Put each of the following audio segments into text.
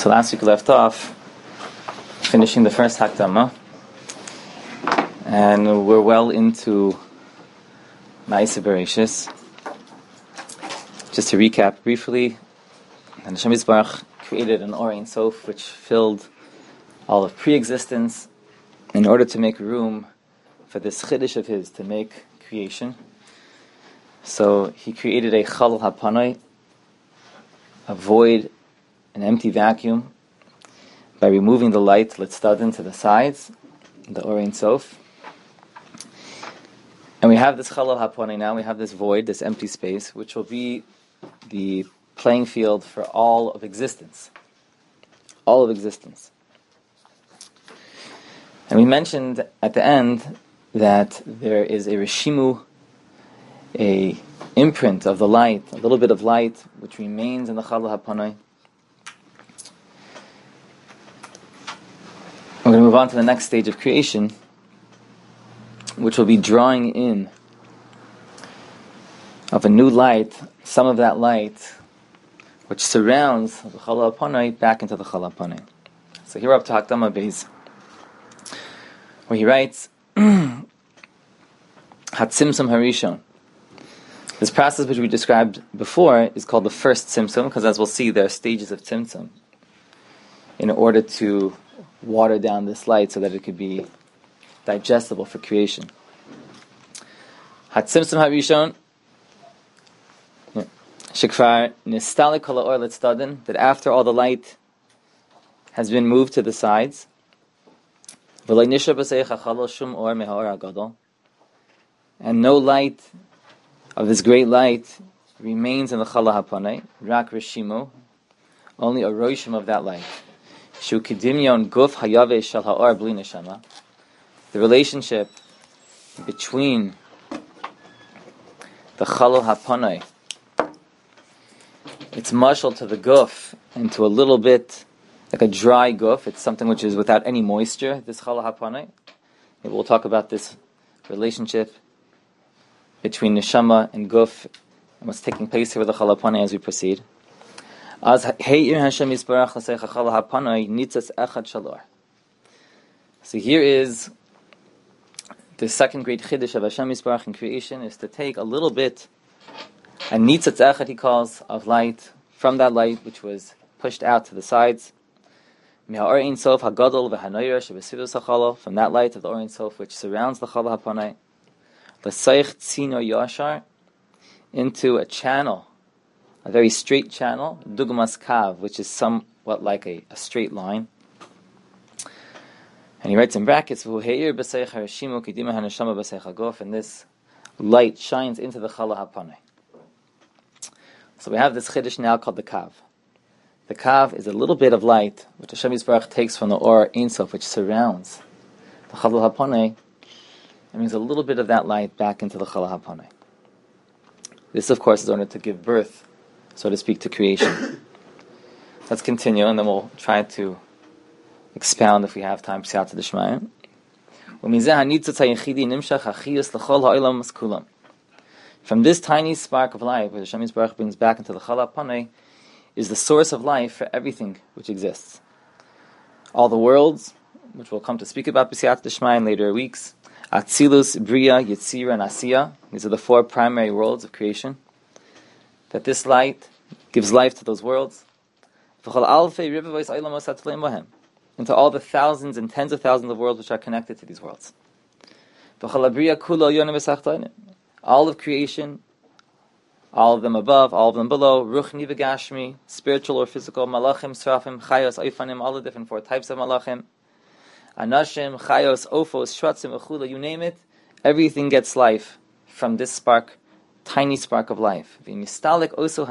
So last week we left off finishing the first Hakdama, and we're well into Ma'aseh Bereishis. Just to recap briefly, Hashem Yisbarach created an Or Ein Sof which filled all of pre-existence in order to make room for this Chiddush of His to make creation. So He created a Chalal HaPanai, a void, an empty vacuum, by removing the light Litzdaden to the sides, the Or Ein Sof. And we have this Chalal HaPanai now, we have this void, this empty space, which will be the playing field for all of existence. All of existence. And we mentioned at the end that there is a Rishimu, a imprint of the light, a little bit of light, which remains in the Chalal HaPanai. We're going to move on to the next stage of creation, which will be drawing in of a new light, some of that light which surrounds the Chalal HaPanai back into the Chalal HaPanai. So here we're up to Hakdama Beis, where he writes, Hatzimtzum Harishon. This process which we described before is called the first Tzimtzum, because as we'll see, there are stages of Tzimtzum in order to water down this light so that it could be digestible for creation. Hatzimtzum Harishon, Shekvar Nistalik Kol Ha'or Litzdaden, that after all the light has been moved to the sides, V'lo nishar b'seich hachalal shum or meha'or hagadol, and no light of this great light remains in the Chalal HaPanai, Rak Rishimu, only a roshim of that light. Shu kidimyon guf hayave shel ha'or bli neshama, the relationship between the Chalal HaPanai, it's mashal to the guf and to a little bit like a dry guf. It's something which is without any moisture, this Chalal HaPanai. Maybe we'll talk about this relationship between neshama and guf and what's taking place here with the Chalal HaPanai as we proceed. As He'ir Hashem Yisbarach l'seich Chalal HaPanai nitzas echad shalor. So here is the second great chiddush of Hashem Yisbarach in creation, is to take a little bit, a nitzatz echad he calls, of light from that light which was pushed out to the sides. Me'or Ein Sof hagadol v'hanoyer shebesivus hachalal, from that light of the Or Ein Sof which surrounds the Chalal HaPanai. L'seich tzino yashar, into a channel, a very straight channel, dugmas kav, which is somewhat like a straight line. And he writes in brackets, V'huheir b'seich harashimu kidima haneshama b'seich hagof, and this light shines into the Chalal HaPanai. So we have this chiddush now called the kav. The kav is a little bit of light which Hashem Yisbarach takes from the Or Ein Sof which surrounds the Chalal HaPanai, and brings a little bit of that light back into the Chalal HaPanai. This, of course, is in order to give birth, so to speak, to creation. Let's continue, and then we'll try to expound if we have time. Siyata d'Shmayim. From this tiny spark of life, which Hashem Yisbarach brings back into the Chalal HaPanai, is the source of life for everything which exists. All the worlds, which we'll come to speak about b'siyata d'Shmayim in later weeks, Atzilus, Bria, Yetzira, and Asiya, these are the four primary worlds of creation, that this light gives life to those worlds, into all the thousands and tens of thousands of worlds which are connected to these worlds. All of creation, all of them above, all of them below, ruchni v'gashmi, spiritual or physical, malachim, srafim, chayos, oifanim, all the different four types of malachim, anashim, chayos, ofos, shvatzim, echula, you name it, everything gets life from this spark, tiny spark of life. And if Hashem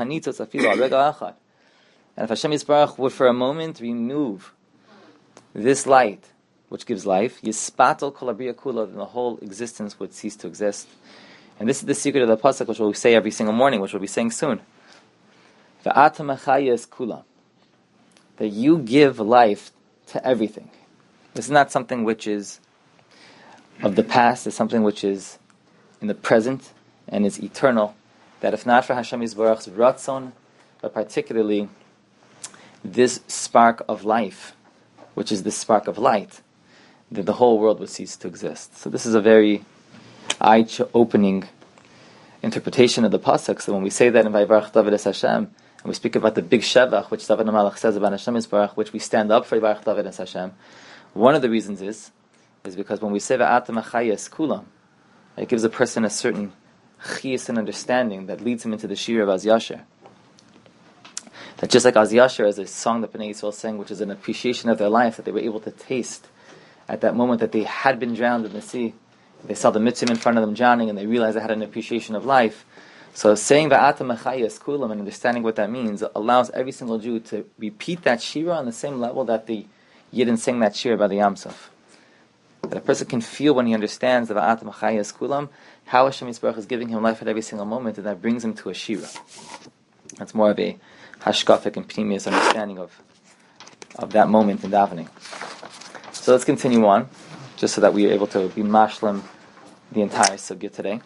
Yisbarach would for a moment remove this light which gives life, yispatel kol habriya kula, then the whole existence would cease to exist. And this is the secret of the pasuk, which we'll say every single morning, which we'll be saying soon. V'atam achayes kula, that you give life to everything. This is not something which is of the past, it's something which is in the present and is eternal, that if not for Hashem Yisbarach's ratzon, but particularly this spark of life, which is the spark of light, then the whole world would cease to exist. So this is a very eye-opening interpretation of the pasuk. So when we say that in Vayivarach David es Hashem, and we speak about the big shevach, which David HaMelech says about Hashem Yisbarach, which we stand up for Vayivarach David es Hashem, one of the reasons is because when we say Va'atam achayes kulam, it gives a person a certain chiyus and understanding that leads him into the shir of Az Yasher. That just like Az Yasher is a song that Bnei Yisrael sang, which is an appreciation of their life, that they were able to taste at that moment that they had been drowned in the sea. They saw the mitzvah in front of them drowning, and they realized they had an appreciation of life. So saying Va'atam achayes kulam and understanding what that means allows every single Jew to repeat that shira on the same level that the Yidden sang that shira by the Yam Suf. That a person can feel when he understands the Va'atam achayes kulam, how Hashem Yisbarach is giving him life at every single moment, and that brings him to a shira. That's more of a hashkafik and pnimius understanding of that moment in davening. So let's continue on, just so that we are able to be mashlim the entire sugya today.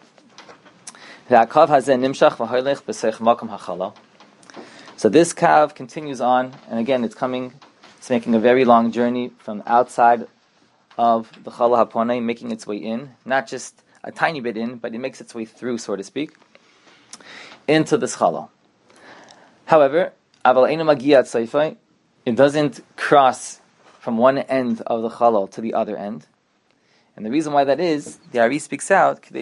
So this kav continues on, and again it's making a very long journey from outside of the Chala HaPonei, making its way in, not just a tiny bit in, but it makes its way through, so to speak, into this Chala. However, it doesn't cross from one end of the Chala to the other end. And the reason why that is, the Ari speaks out, if we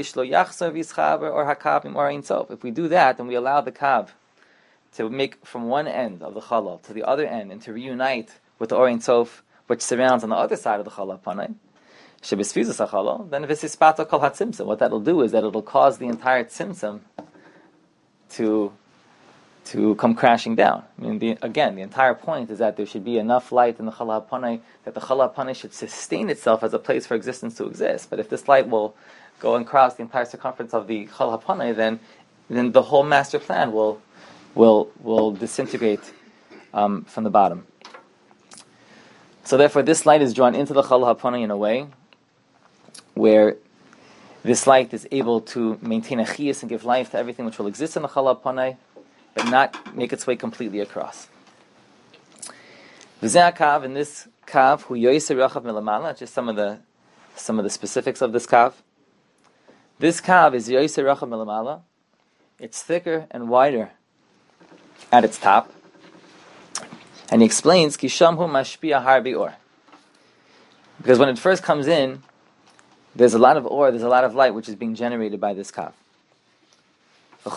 do that, then we allow the Kav to make from one end of the Chala to the other end and to reunite with the Or Ein Sof, which surrounds on the other side of the Chala HaPonei, then what that'll do is that it'll cause the entire tzimtzum to come crashing down. I mean, the entire point is that there should be enough light in the Chala HaPonei that the Chala HaPonei should sustain itself as a place for existence to exist. But if this light will go and cross the entire circumference of the Chala HaPonei, then the whole master plan will disintegrate from the bottom. So therefore, this light is drawn into the Chala HaPonei in a way where this light is able to maintain a chiyus and give life to everything which will exist in the Chala HaPonei, but not make its way completely across. V'zeh kav, in this kav, hu yoyser rachav milamala, just some of the specifics of this kav. This kav is yoyser rachav milamala. It's thicker and wider at its top. And he explains, ki shamhu mashpia har bi'or. Because when it first comes in, there's a lot of or, there's a lot of light which is being generated by this kav. But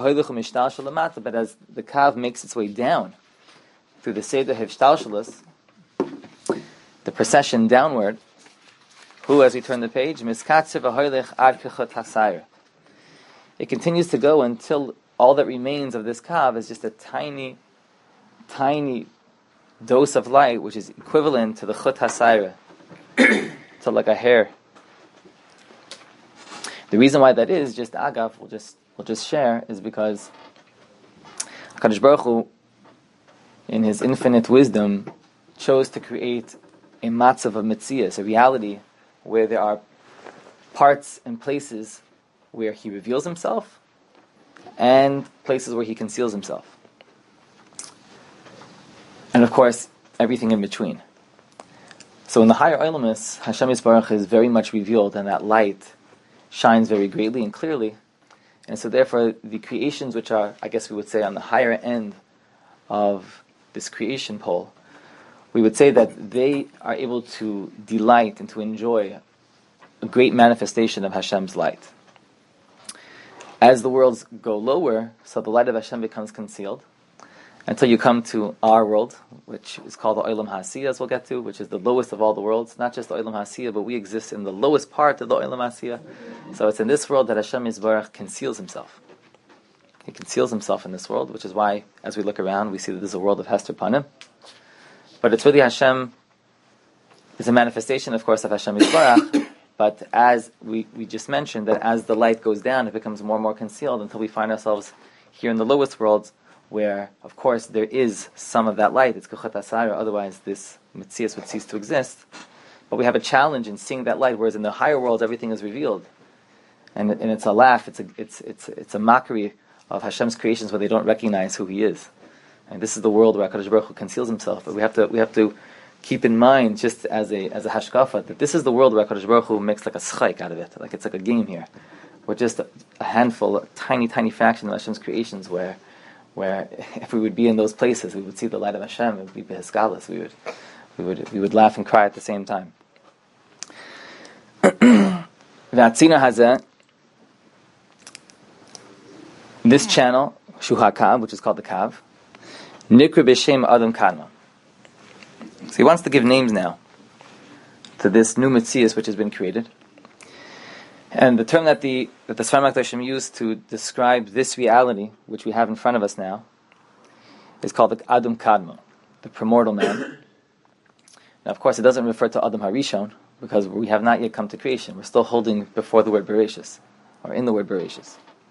as the kav makes its way down through the Seder Hivshtalshalos, the procession downward, who, as we turn the page, it continues to go until all that remains of this kav is just a tiny, tiny dose of light, which is equivalent to the chut hasayra, to like a hair. The reason why that is, just agav, we'll just share, is because HaKadosh Baruch Hu, in His infinite wisdom, chose to create a matzav of metzias, a reality where there are parts and places where He reveals Himself and places where He conceals Himself. And of course, everything in between. So in the higher Olamus, Hashem Yisbarach is very much revealed, and that light shines very greatly and clearly. And so therefore, the creations which are, I guess we would say, on the higher end of this creation pole, we would say that they are able to delight and to enjoy a great manifestation of Hashem's light. As the worlds go lower, so the light of Hashem becomes concealed, until you come to our world, which is called the Olam HaAsiyah, as we'll get to, which is the lowest of all the worlds. Not just the Olam HaAsiyah, but we exist in the lowest part of the Olam HaAsiyah. So it's in this world that Hashem Yisbarach conceals Himself. He conceals Himself in this world, which is why, as we look around, we see that there's a world of Hester Panim. But it's really Hashem, is a manifestation, of course, of Hashem Yisbarach. But as we just mentioned, that as the light goes down, it becomes more and more concealed until we find ourselves here in the lowest worlds, where, of course, there is some of that light. It's Kuchat Asayra, otherwise this Metzias would cease to exist. But we have a challenge in seeing that light, whereas in the higher worlds everything is revealed. And it's a laugh, it's a mockery of Hashem's creations where they don't recognize who He is. And this is the world where HaKadosh Baruch Hu conceals himself. But we have to keep in mind, just as a hashkafa, that this is the world where HaKadosh Baruch Hu makes like a schaik out of it. Like it's like a game here. We're just a handful, a tiny, tiny fraction of Hashem's creations where if we would be in those places, we would see the light of Hashem. It would be behiskalas. We would laugh and cry at the same time. V'atzina hazeh, this channel, Shuha Kav, which is called the Kav, Nikra b'shem Adam Kadma. So he wants to give names now to this new Metzias which has been created. And the term that the Sfarim HaKadoshim used to describe this reality, which we have in front of us now, is called the Adam Kadma, the primordial man. Now, of course, it doesn't refer to Adam Harishon, because we have not yet come to creation. We're still holding before the word Bereshis, or in the word Bereshis.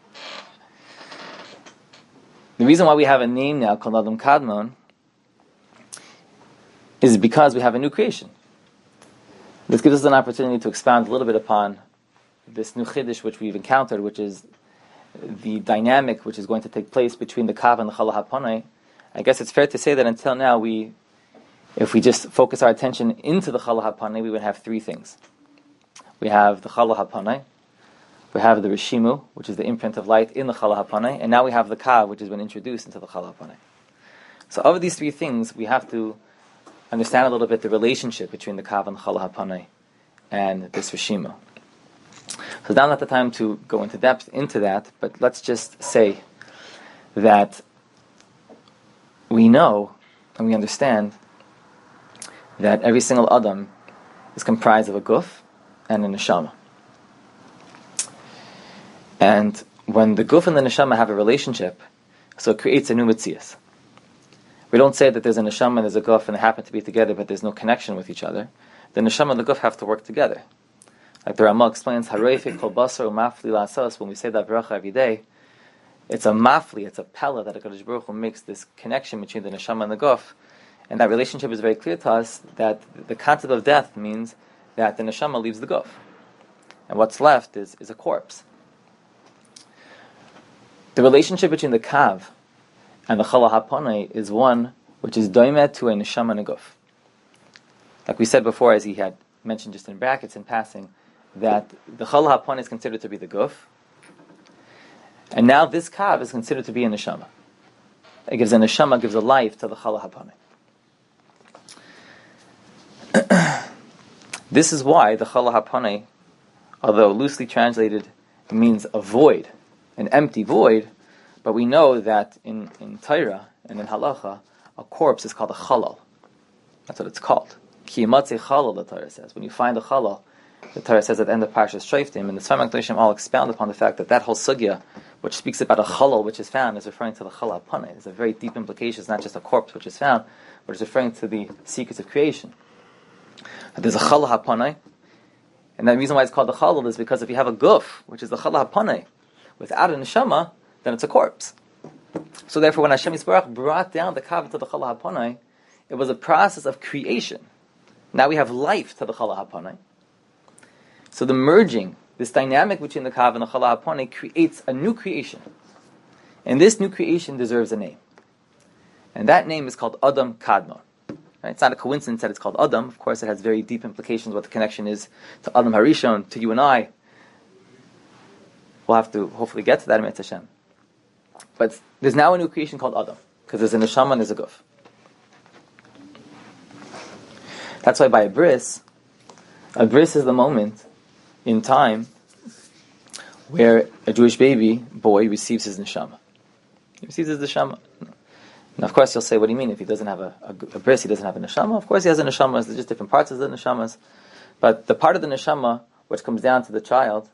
The reason why we have a name now called Adam Kadmon is because we have a new creation. This gives us an opportunity to expound a little bit upon this new chiddush which we've encountered, which is the dynamic which is going to take place between the Kav and the Chala HaPanei. I guess it's fair to say that until now, if we just focus our attention into the Chala HaPanei, we would have three things. We have the Chala HaPanei, we have the Rishimu, which is the imprint of light in the Chala HaPanei, and now we have the Kav, which has been introduced into the Chala HaPanei. So of these three things, we have to understand a little bit the relationship between the Kav and the Chala HaPanei and this Rishimu. So now not the time to go into depth into that, but let's just say that we know and we understand that every single Adam is comprised of a guf and a neshama. And when the guf and the neshama have a relationship, so it creates a new metzias. We don't say that there's a neshama and there's a guf and they happen to be together, but there's no connection with each other. The neshama and the guf have to work together. Like the Ramah explains, Hareifik kol basar u'mafli la'asas, when we say that bracha every day, it's a mafli, it's a pella that HaKadosh Baruch Hu makes this connection between the neshama and the guf. And that relationship is very clear to us that the concept of death means that the neshama leaves the guf. And what's left is a corpse. The relationship between the Kav and the Chala HaPanei is one which is doimet to a neshama and a guf. Like we said before, as he had mentioned just in brackets in passing, that the Chala HaPanei is considered to be the guf, and now this Kav is considered to be a neshama. It gives a neshama, gives a life to the Chala HaPanei. This is why the Chala HaPanei, although loosely translated, means a void, an empty void, but we know that in Torah and in Halacha, a corpse is called a chalal. That's what it's called. Ki yimatzeh chalal, the Torah says. When you find a chalal, the Torah says at the end of Parshas Shoftim, and the Sfarim HaKadoshim all expound upon the fact that whole sugya, which speaks about a chalal which is found, is referring to the Chala HaPanei. There's a very deep implication. It's not just a corpse which is found, but it's referring to the secrets of creation. But there's a Chala HaPanei, and the reason why it's called the chalal is because if you have a guf, which is the Chala HaPanei, without a neshama, then it's a corpse. So therefore, when Hashem Yisbarach brought down the Kav to the Chala HaPanei, it was a process of creation. Now we have life to the Chala HaPanei. So the merging, this dynamic between the Kav and the Chala HaPanei creates a new creation. And this new creation deserves a name. And that name is called Adam Kadmon. Right? It's not a coincidence that it's called Adam. Of course, it has very deep implications what the connection is to Adam Harishon, to you and I. We'll have to hopefully get to that in Mitzvah Hashem. But there's now a new creation called Adam, because there's a neshama and there's a guf. That's why by a bris is the moment in time where a Jewish boy receives his neshama. He receives his neshama. Now, of course, you'll say, what do you mean? If he doesn't have a bris, he doesn't have a neshama? Of course, he has a neshama. There's just different parts of the neshamas. But the part of the neshama which comes down to the child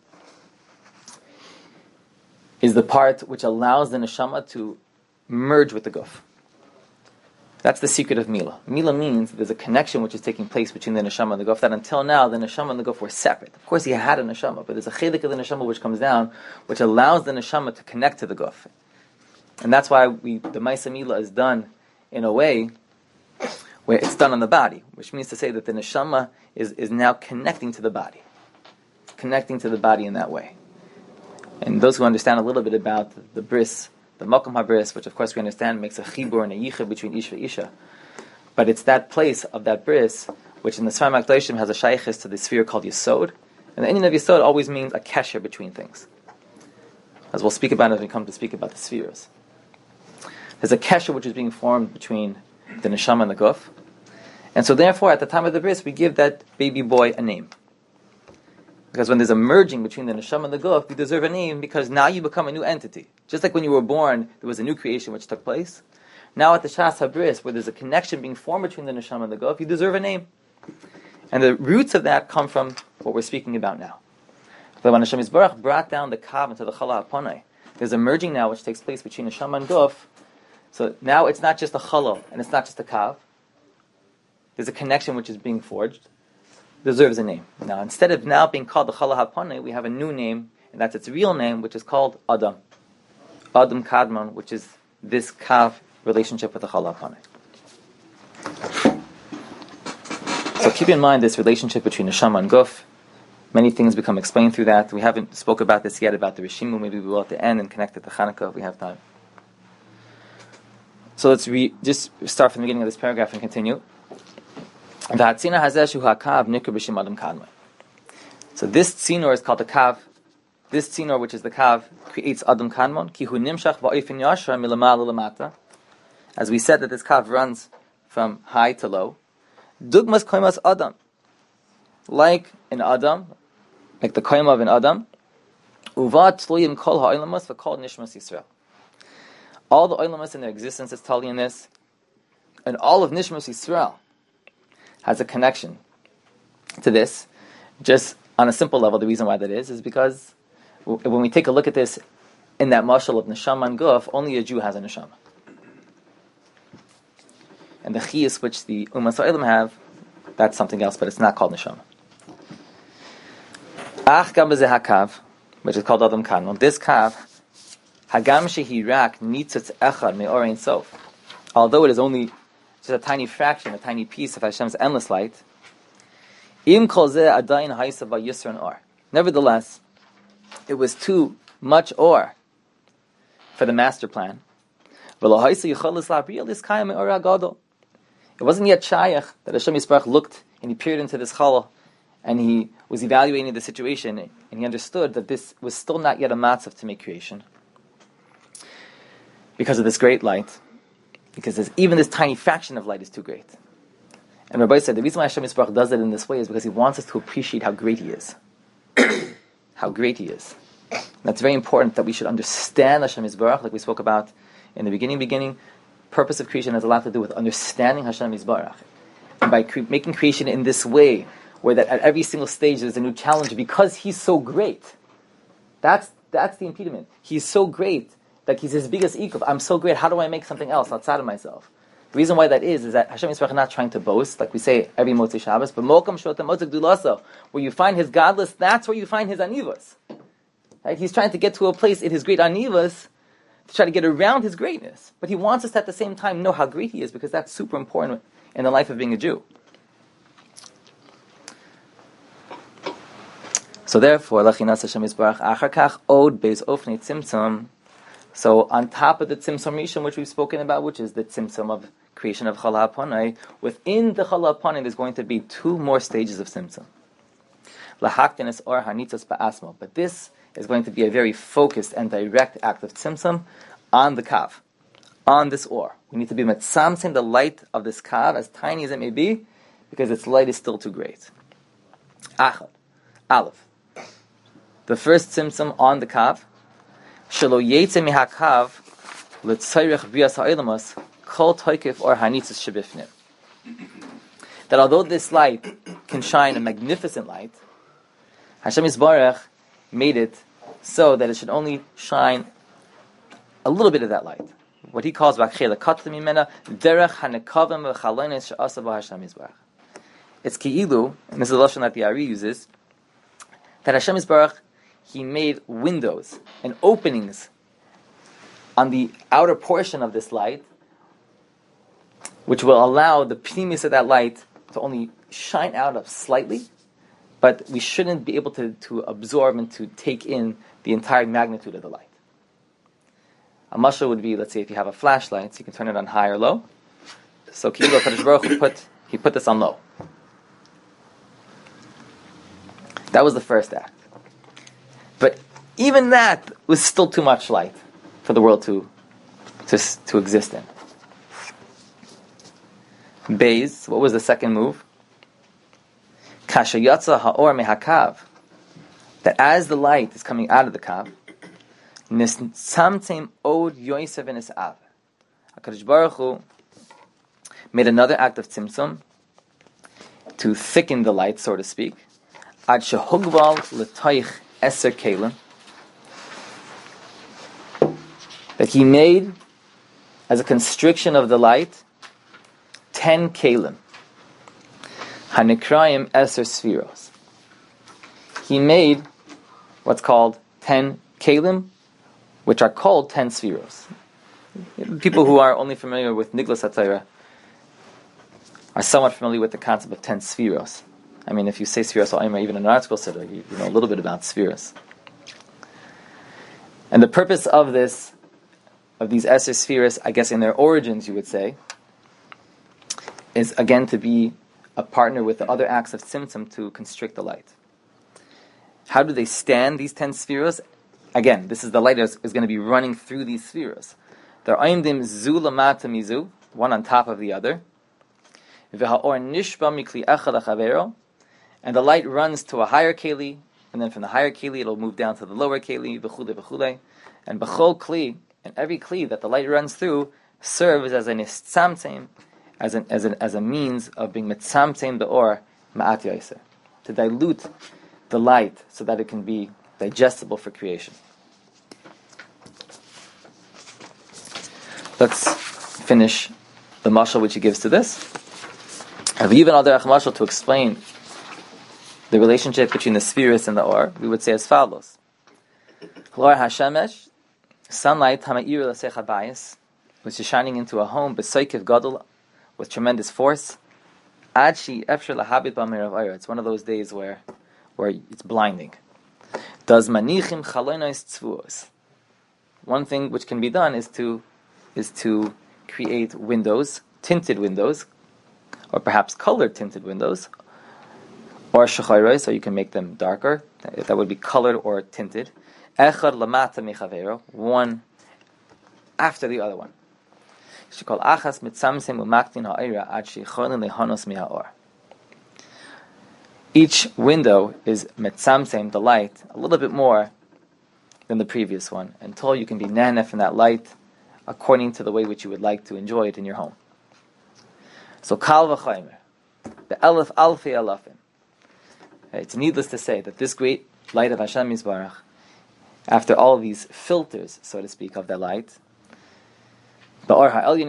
is the part which allows the neshama to merge with the guf. That's the secret of Mila. Mila means there's a connection which is taking place between the neshama and the guf, that until now the neshama and the guf were separate. Of course he had a neshama, but there's a chelik of the neshama which comes down, which allows the neshama to connect to the guf. And that's why the Maisa Mila is done in a way where it's done on the body, which means to say that the neshama is now connecting to the body. Connecting to the body in that way. And those who understand a little bit about the bris, the Makom HaBris, which of course we understand makes a chibur and a yichud between ish and isha. But it's that place of that bris, which in the Sfarim HaKadoshim has a shaykhis to the sphere called Yesod. And the ending of Yesod always means a kesher between things. As we'll speak about as we come to speak about the spheres. There's a kesher which is being formed between the neshama and the guf. And so therefore, at the time of the bris, we give that baby boy a name. Because when there's a merging between the neshama and the guf, you deserve a name because now you become a new entity. Just like when you were born, there was a new creation which took place. Now at the Shas HaBris, where there's a connection being formed between the neshama and the guf, you deserve a name. And the roots of that come from what we're speaking about now. But when Hashem Yisbarach brought down the kav into the chala hapanai, there's a merging now which takes place between neshama and guf. So now it's not just a chala and it's not just a kav. There's a connection which is being forged. Deserves a name. Now, instead of now being called the Chala HaPanei, we have a new name, and that's its real name, which is called Adam. Adam Kadmon, which is this Kav relationship with the Chala HaPanei. So keep in mind this relationship between Neshama and Guf. Many things become explained through that. We haven't spoke about this yet, about the Rishimu. Maybe we will at the end and connect it to Chanukah if we have time. So let's just start from the beginning of this paragraph and continue. So this tzinor is called the kav. This tzinor, which is the kav, creates Adam Kadmon. As we said that this kav runs from high to low. Dugmas koimas Adam. Like an Adam, like the koim of an Adam. Uvad tluyim kol ha'olamas v'kol nishmas Yisrael. All the olamas in their existence is totally in this. And all of nishmas Yisrael has a connection to this. Just on a simple level, the reason why that is because when we take a look at this in that mashal of neshama and guf, only a Jew has a neshama. And the chiyus which the Umas Ha'olam have, that's something else, but it's not called neshama. Ach gam b'zeh hakav, which is called Adam Kadmon. This kav, hagam shehi rak nitzutz echad me'orein sof. Although it is only just a tiny fraction, a tiny piece of Hashem's endless light. Nevertheless, it was too much or for the master plan. It wasn't yet shayach that Hashem Yisbarach looked and he peered into this challah and he was evaluating the situation and he understood that this was still not yet a matzav to make creation because of this great light. Because even this tiny fraction of light is too great. And Rabbi said the reason why Hashem Yisbarach does it in this way is because He wants us to appreciate how great He is. How great He is. And that's very important that we should understand Hashem Yisbarach, like we spoke about in the beginning. Purpose of creation has a lot to do with understanding Hashem Yisbarach. And by making creation in this way, where that at every single stage there's a new challenge, because He's so great. That's the impediment. He's so great. Like He's His biggest ikov. I'm so great. How do I make something else outside of myself? The reason why that is that Hashem Yisbarach is not trying to boast, like we say every Motzei Shabbos, but Mokam Shotam Motzei Gdulaso, where you find His godless, that's where you find His anivos. Right? He's trying to get to a place in His great anivos to try to get around His greatness. But He wants us to, at the same time, know how great He is, because that's super important in the life of being a Jew. So therefore, Lachinas Hashem Yisbarach Acharkach Od Beis Ofnei Tzimtzum. So on top of the Tzimtzum Rishon, which we've spoken about, which is the Tzimtzum of creation of Chala HaPanei, within the Chala HaPanei there's going to be two more stages of Tzimtzum. Lahaktenes or Hanitzos Ba'asmo. But this is going to be a very focused and direct act of Tzimtzum on the Kav, on this or. We need to be metzamtzim the light of this Kav, as tiny as it may be, because its light is still too great. Achad, Aleph. The first Tzimtzum on the Kav, Shelo yetze mihakav l'tzayrich brias ha'olamas kol toikif or hanitzas shebifnim. That although this light can shine a magnificent light, Hashem Yisbarach made it so that it should only shine a little bit of that light. What He calls v'achela katla mimena derech hanekavim v'chalonis she'asa b'Hashem Yisbarach. It's ki'ilu, and this is the lashon that the Ari uses, that Hashem Yisbarach He made windows and openings on the outer portion of this light, which will allow the pnimis of that light to only shine out of slightly, but we shouldn't be able to absorb and to take in the entire magnitude of the light. A mashal would be, let's say, if you have a flashlight, so you can turn it on high or low. So Ki'ilu HaKadosh Baruch Hu put this on low. That was the first act. But even that was still too much light for the world to exist in. Beis, what was the second move? Kasha yatsa ha'or mehakav. That as the light is coming out of the kav, nisamtem od yoisev v'nisav. HaKadosh Baruch Hu made another act of tzimtzum to thicken the light, so to speak. Ad shehugval l'toich eser kelim. That he made, as a constriction of the light, 10 kelim. Hanikrayim eser spheros. He made what's called 10 kelim, which are called 10 spheros. People who are only familiar with Niglas HaTorah are somewhat familiar with the concept of 10 spheros. I mean, if you say spheros or even in an article sitter, you know a little bit about spheros. And the purpose of these Eser spheros, I guess in their origins, you would say, is again to be a partner with the other acts of tzimtzum to constrict the light. How do they stand, these 10 spheros? Again, this is the light is going to be running through these spheros. They're aimdim zu lamata mizu, one on top of the other. V'ha'or nishba mikli echad achavero, and the light runs to a higher keli, and then from the higher keli it'll move down to the lower keli, v'chule v'chule, and b'chol kli, and every kli that the light runs through serves as a nitzamtem, as a means of being mitzamtem the or ma'at yoser, to dilute the light so that it can be digestible for creation. Let's finish the mashal which he gives to this. Have even other mashal to explain the relationship between the spheres and the or, we would say as follows: L'or hashemesh, sunlight hama'ir l'sech habayis, which is shining into a home b'soikev gadol, with tremendous force. Ad shi efshar lahabit b'amir of ayra. It's one of those days where it's blinding. Does manichim chalonos tzvuos. One thing which can be done is to create windows, tinted windows, or perhaps colored tinted windows, or shechayros, so you can make them darker. That would be colored or tinted. Echad lamata mechavero, one after the other one. Shekol achas mitzamsem umaktin ha'ira ad sheichonin lehanos mi'ha'or. Each window is metzamsem, the light, a little bit more than the previous one, until you can be nanef in that light according to the way which you would like to enjoy it in your home. So kal v'chaymer, the elef alfi elafim. It's needless to say that this great light of Hashem Yisbarach, after all of these filters, so to speak, of the light, so in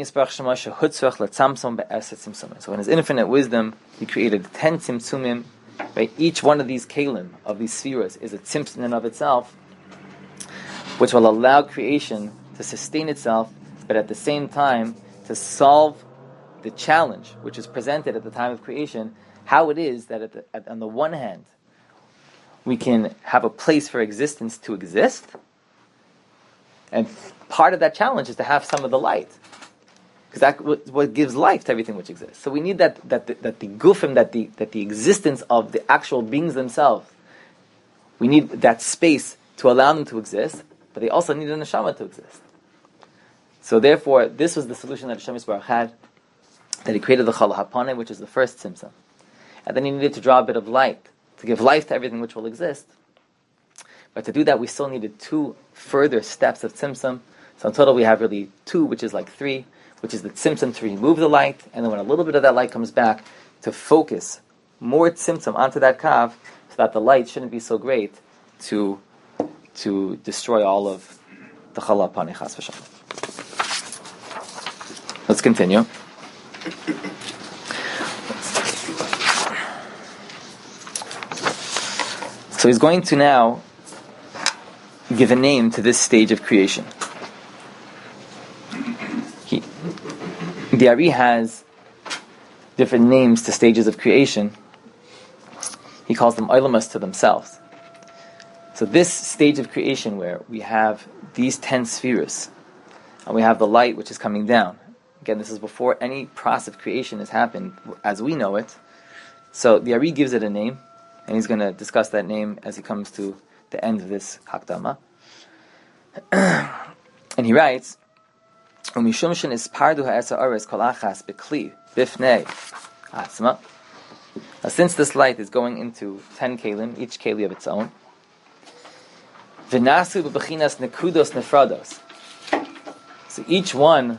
his infinite wisdom, he created 10 tzimtzumim. Right? Each one of these kalim, of these spheres, is a tzimtzum in and of itself, which will allow creation to sustain itself, but at the same time to solve the challenge which is presented at the time of creation, how it is that on the one hand, we can have a place for existence to exist, and part of that challenge is to have some of the light, because that's what gives life to everything which exists. So we need that the gufim, that the existence of the actual beings themselves, we need that space to allow them to exist, but they also need the neshama to exist. So therefore, this was the solution that Hashem Yisbarach had, that he created the Chala Hapaneh, which is the first tzimtzum. And then he needed to draw a bit of light, to give life to everything which will exist. But to do that, we still needed 2 further steps of tzimtzum. So in total we have really 2, which is like 3, which is the tzimtzum to remove the light, and then when a little bit of that light comes back, to focus more tzimtzum onto that kav, so that the light shouldn't be so great to destroy all of the Chala Hapaneh chas v'shalom. Let's continue. So he's going to now give a name to this stage of creation. The Ari has different names to stages of creation. He calls them olamas to themselves. So this stage of creation where we have these 10 spheres, and we have the light which is coming down. Again, this is before any process of creation has happened as we know it. So the Ari gives it a name, and he's going to discuss that name as he comes to the end of this Hakdama. And he writes, "Umishumshin is pardu ha'esa ares kolachas bekli bifnei atzma." Now, since this light is going into 10 kelim, each keli of its own, v'nasu b'bechinas nekudos nefrados. So each one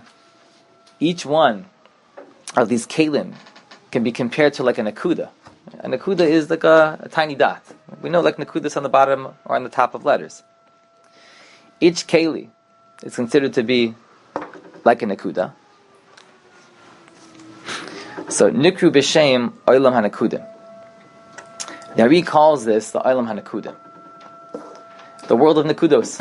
of these kelim can be compared to like a nakuda. A nakuda is like a tiny dot. We know like nakudas on the bottom or on the top of letters. Each keli is considered to be like a nakuda. So nikru b'shem olam hanakudim. The Ari calls this the olam hanakudim, the world of nakudos.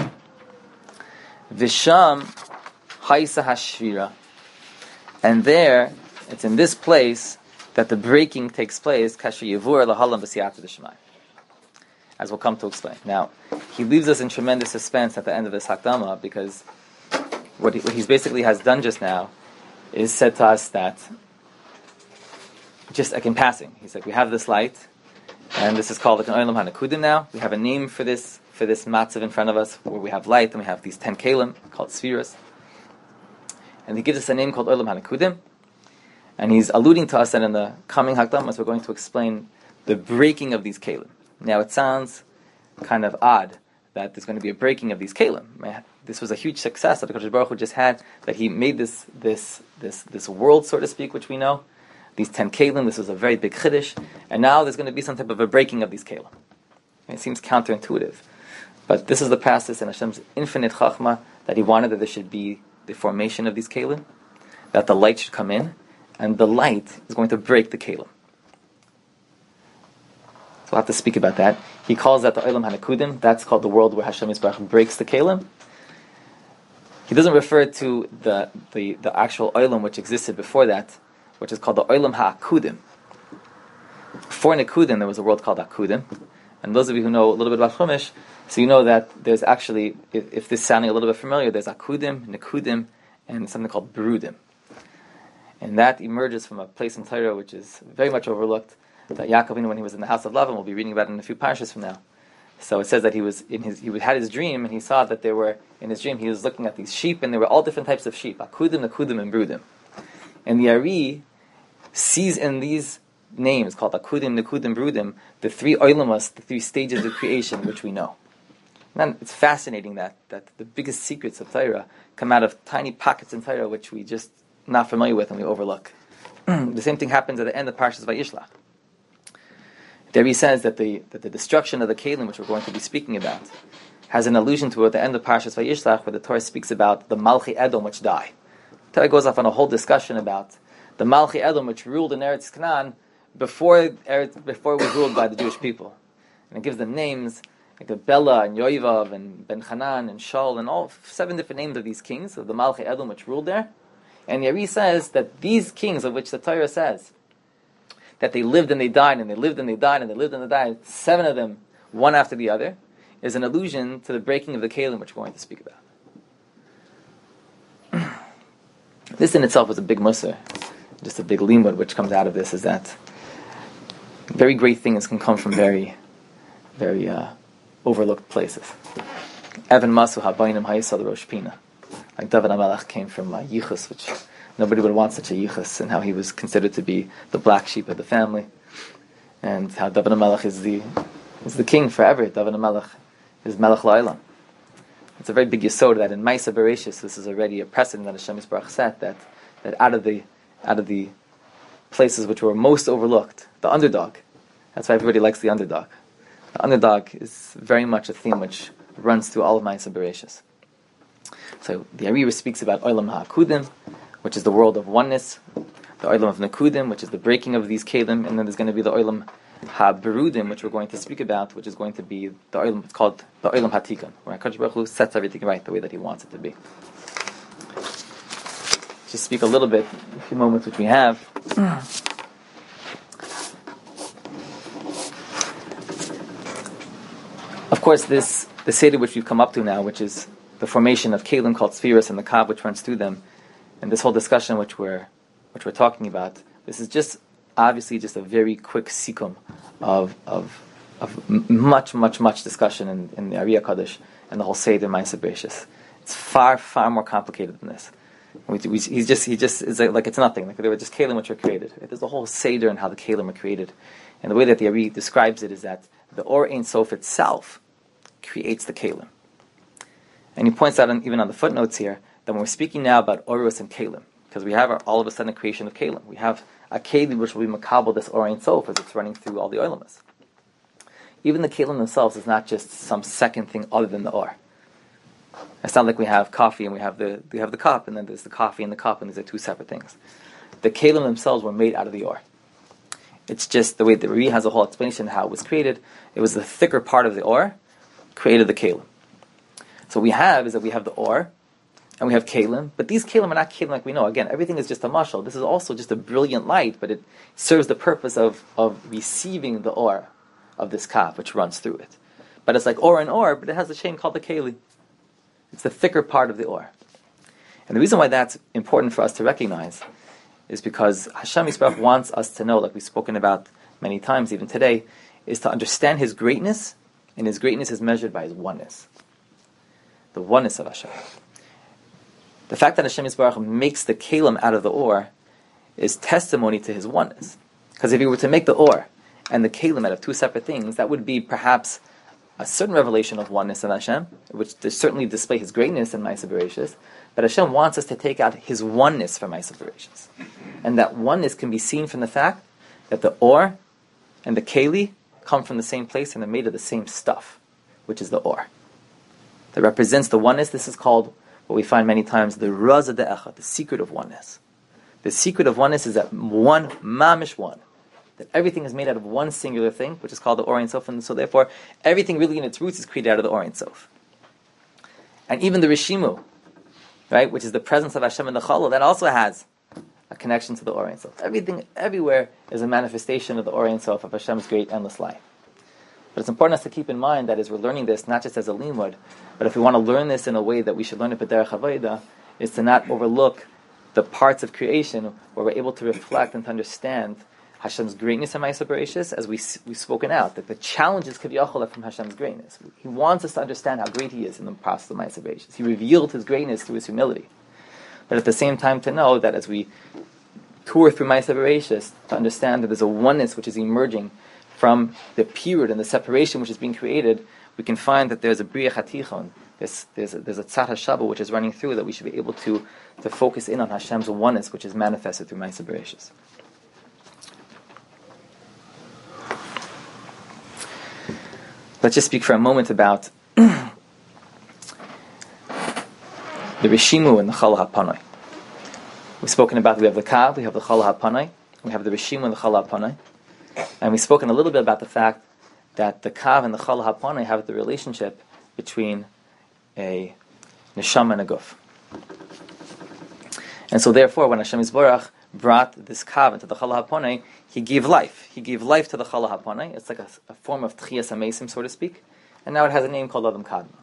Visham haisa hashvira, and there it's in this place that the breaking takes place. Kasher yivur lahalam b'siyata d'shemai, as we'll come to explain. Now, he leaves us in tremendous suspense at the end of this Hakdama, because what he basically has done just now is said to us that, just like in passing, he's like, we have this light, and this is called like an Olam HaNekudim now. We have a name for this matzav in front of us, where we have light, and we have these 10 kelim, called spheres. And he gives us a name called Olam HaNekudim, and he's alluding to us that in the coming Hakdamas we're going to explain the breaking of these kelim. Now, it sounds kind of odd that there's going to be a breaking of these kelim. This was a huge success that the Kodesh Baruch Hu just had, that he made this world, so to speak, which we know, these 10 kelim. This was a very big chiddush, and now there's going to be some type of a breaking of these kelim. It seems counterintuitive, but this is the process in Hashem's infinite chachma, that He wanted that there should be the formation of these kelim, that the light should come in, and the light is going to break the kelim. So we'll have to speak about that. He calls that the Olam HaNekudim. That's called the world where Hashem Yisbarach breaks the kelim. He doesn't refer to the actual Olam which existed before that, which is called the Olam HaAkudim. Before Nekudim, there was a world called Akudim. And those of you who know a little bit about Chumash, so you know that there's actually, if this is sounding a little bit familiar, there's Akudim, Nekudim, and something called Berudim. And that emerges from a place in Torah which is very much overlooked, that Yaakov, when he was in the house of Lavan, we'll be reading about it in a few parashas from now. So it says that he had his dream, and he saw that there were, in his dream, he was looking at these sheep, and there were all different types of sheep, Akudim, Nekudim, and Berudim. And the Ari sees in these names, called Akudim, Nekudim, Berudim, the three Olamas, the three stages of creation, which we know. And it's fascinating that the biggest secrets of Torah come out of tiny pockets in Torah, which we just not familiar with and we overlook. The same thing happens at the end of Parshas Vayishlach. There he says that the destruction of the Kelim, which we're going to be speaking about, has an allusion to at the end of Parshas Vayishlach, where the Torah speaks about the Malchi Edom which die. The Torah goes off on a whole discussion about the Malchi Edom which ruled in Eretz Canaan before it was ruled by the Jewish people. And it gives them names like Bela and Yoivav and Ben Hanan and Shaul and all 7 different names of these kings, of the Malchi Edom which ruled there. And Yeri says that these kings, of which the Torah says that they lived and they died, and they lived and they died, and they lived and they died, 7 of them, one after the other, is an allusion to the breaking of the Kelim, which we're going to speak about. This in itself is a big musar, just a big limud which comes out of this, is that very great things can come from very, very overlooked places. Evan Masu Habayim Hayisal Rosh Pina. Like David HaMelech came from Yichus, which nobody would want such a Yichus, and how he was considered to be the black sheep of the family, and how David HaMelech is the king forever. David HaMelech is Melech La'olam. It's a very big yesod that in Maisa Bereshis, this is already a precedent that Hashem Yisbarach set, that out of the places which were most overlooked, the underdog. That's why everybody likes the underdog. The underdog is very much a theme which runs through all of Maisa Bereshis. So the Ari speaks about Olam HaAkudim, which is the world of oneness, the Olam of Nekudim, which is the breaking of these Kelim, and then there's going to be the Olam HaBerudim, which we're going to speak about, which is going to be the Olam, it's called the Olam HaTikun, where HaKadosh Baruch Hu sets everything right the way that He wants it to be. Just speak a little bit, a few moments which we have. Of course, the Seder which we've come up to now, which is the formation of Kalim called Spheres and the Kav which runs through them, and this whole discussion which we're talking about, this is just obviously just a very quick sikum of much discussion in the Ari HaKadosh and the whole Seder Ma'aser Bereishis. It's far more complicated than this. He just is like it's nothing. Like there were just Kalim which were created. There's a whole Seder in how the Kalim were created, and the way that the Ari describes it is that the Or Ein Sof itself creates the Kalim. And he points out even on the footnotes here that when we're speaking now about Orus and Kalim, because we have all of a sudden a creation of Kalim, we have a Kalim which will be makabel this Or Ein Sof as it's running through all the Olamas. Even the Kalim themselves is not just some second thing other than the Or. It's not like we have coffee and we have the cup, and then there's the coffee and the cup, and these are two separate things. The Kalim themselves were made out of the Or. It's just the way that Ri has a whole explanation of how it was created. It was the thicker part of the Or created the Kalim. So what we have is that we have the Or, and we have Kalim, but these Kalim are not Kalim like we know. Again, everything is just a mashal. This is also just a brilliant light, but it serves the purpose of receiving the Or of this Kav, which runs through it. But it's like Or and Or, but it has a shame called the Keli. It's the thicker part of the Or. And the reason why that's important for us to recognize is because Hashem Yisbarach wants us to know, like we've spoken about many times, even today, is to understand His greatness, and His greatness is measured by His oneness. The oneness of Hashem. The fact that Hashem Yisbarach makes the Kalim out of the Or is testimony to His oneness. Because if He were to make the Or and the Kalim out of two separate things, that would be perhaps a certain revelation of oneness in Hashem, which certainly display His greatness in Ma'aser Bereishis, but Hashem wants us to take out His oneness from Ma'aser Bereishis. And that oneness can be seen from the fact that the Or and the Keli come from the same place and they're made of the same stuff, which is the Or. That represents the oneness. This is called, what we find many times, the Raza De'echa, the secret of oneness. The secret of oneness is that one, mamish one. That everything is made out of one singular thing, which is called the Or Ein Sof, and so therefore, everything really in its roots is created out of the Or Ein Sof. And even the Rishimu, right, which is the presence of Hashem in the Challah, that also has a connection to the Or Ein Sof. Everything, everywhere, is a manifestation of the Or Ein Sof, of Hashem's great endless life. But it's important us to keep in mind that as we're learning this, not just as a limud, but if we want to learn this in a way that we should learn it b'derech havayda, is to not overlook the parts of creation where we're able to reflect and to understand Hashem's greatness in Ma'aser Bereishis, as we've spoken out, that the challenges kaviyachol are from Hashem's greatness. He wants us to understand how great He is in the process of Ma'aser Bereishis. He revealed His greatness through His humility. But at the same time to know that as we tour through Ma'aser Bereishis, to understand that there's a oneness which is emerging from the period and the separation which is being created, we can find that there's a Bria Chatichon, there's a Tzad HaShabbat which is running through, that we should be able to focus in on Hashem's oneness which is manifested through Ma'aser Bereishis. Let's just speak for a moment about the Rishimu and the Chala HaPanai. We've spoken about, we have the Kav, we have the Chala HaPanai, we have the Rishimu and the Chala HaPanai. And we've spoken a little bit about the fact that the Kav and the Chala HaPanai have the relationship between a Neshama and a Guf. And so therefore, when Hashem Yisbarach brought this Kav into the Chala HaPanai, He gave life. He gave life to the Chala HaPanai. It's like a form of Tchias HaMeisim, so to speak. And now it has a name called Adam Kadma.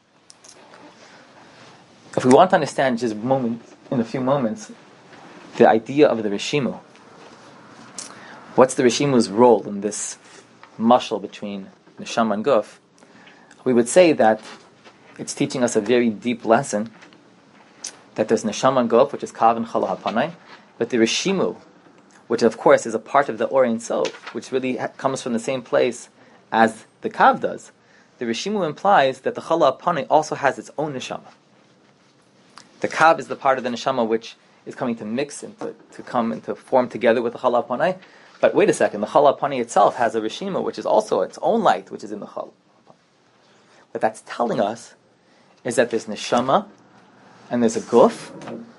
If we want to understand just in a few moments, the idea of the Rishimu, what's the Rishimu's role in this mashal between Neshama and Guf, we would say that it's teaching us a very deep lesson, that there's Neshama and Guf, which is Kav and Chala HaPanai, but the Rishimu, which of course is a part of the Or Ein Sof, which really comes from the same place as the Kav does, the Rishimu implies that the Chala HaPanai also has its own Neshama. The Kav is the part of the Neshama which is coming to mix and to come and to form together with the Chala HaPanai. But wait a second, the Chala HaPanai itself has a Rishimu, which is also its own light, which is in the Chala HaPanai. What that's telling us is that there's Neshama, and there's a Guf,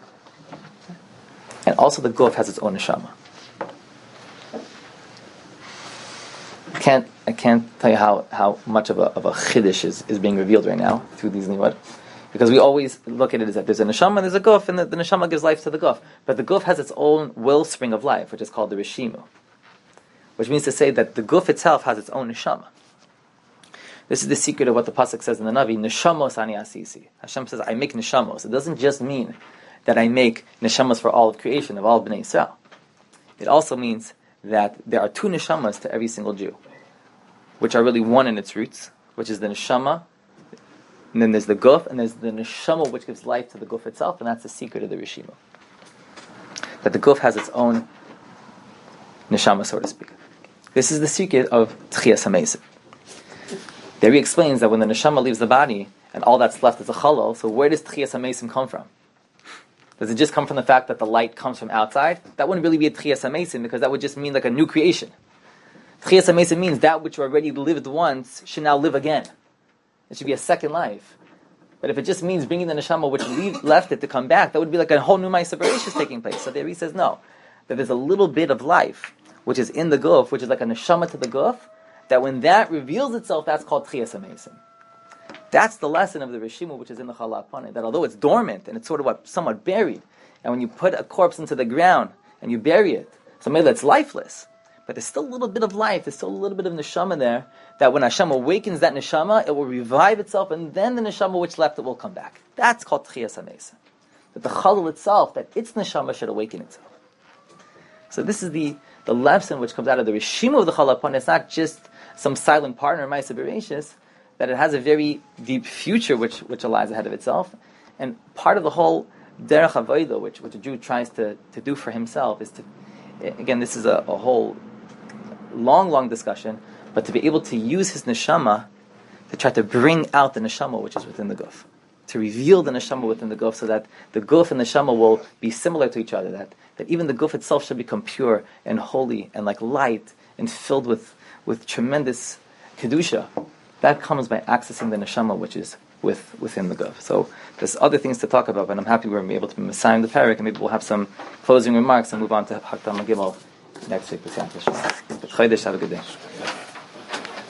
and also the Guf has its own Neshama. I can't tell you how much of a chiddush is being revealed right now through these limud, because we always look at it as that there's a neshama and there's a guf, and the neshama gives life to the guf, but the guf has its own wellspring of life, which is called the rishimu, which means to say that the guf itself has its own neshama. This is the secret of what the pasuk says in the Navi, Neshamos ani asisi. Hashem says, I make neshamos. It doesn't just mean that I make neshamos for all of creation, of all of Bnei Yisrael. It also means that there are two neshamas to every single Jew, which are really one in its roots, which is the neshama, and then there's the guf, and there's the neshama which gives life to the guf itself, and that's the secret of the Rishima. That the guf has its own neshama, so to speak. This is the secret of Tchias HaMeisim. There he explains that when the neshama leaves the body, and all that's left is a chalal, so where does Tchias HaMeisim come from? Does it just come from the fact that the light comes from outside? That wouldn't really be a Tchias HaMeisim, because that would just mean like a new creation. Tchias HaMeisim means that which already lived once should now live again. It should be a second life. But if it just means bringing the neshama which left it to come back, that would be like a whole new Ma'aser Bereishis taking place. So there he says no, that there's a little bit of life which is in the guf, which is like a neshama to the guf, that when that reveals itself, that's called Tchias HaMeisim. That's the lesson of the Rishima, which is in the Chala Panei, that although it's dormant and it's sort of somewhat buried, and when you put a corpse into the ground and you bury it, so maybe it's lifeless, but there's still a little bit of life, there's still a little bit of neshama there, that when Hashem awakens that neshama, it will revive itself, and then the neshama which left it will come back. That's called Tchias HaMeisim. That the Chalal itself, that its neshama should awaken itself. So this is the lesson which comes out of the Rishima of the Chala Panei. It's not just some silent partner, Ma'aser Bereishis, that it has a very deep future which lies ahead of itself. And part of the whole Derech Avodah, which a Jew tries to do for himself, is to, again, this is a whole long discussion, but to be able to use his neshama to try to bring out the neshama which is within the guf, to reveal the neshama within the guf, so that the guf and the neshama will be similar to each other, that even the guf itself should become pure and holy and like light and filled with tremendous kedusha. That comes by accessing the neshama which is within the guf. So there's other things to talk about, but I'm happy we're able to be Messiah the Parak, and maybe we'll have some closing remarks and move on to Hakdama Gimel next week. Have a good day.